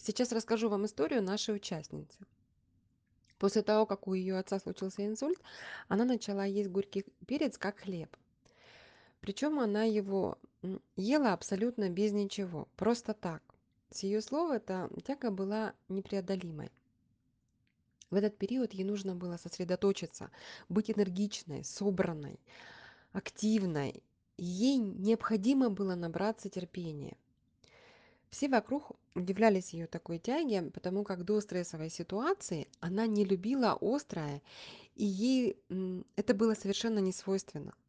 Сейчас расскажу вам историю нашей участницы. После того, как у ее отца случился инсульт, она начала есть горький перец как хлеб. Причем она его ела абсолютно без ничего, просто так. С ее слов, эта тяга была непреодолимой. В этот период ей нужно было сосредоточиться, быть энергичной, собранной, активной. Ей необходимо было набраться терпения. Все вокруг удивлялись ее такой тяге, потому как до стрессовой ситуации она не любила острое, и ей это было совершенно не свойственно.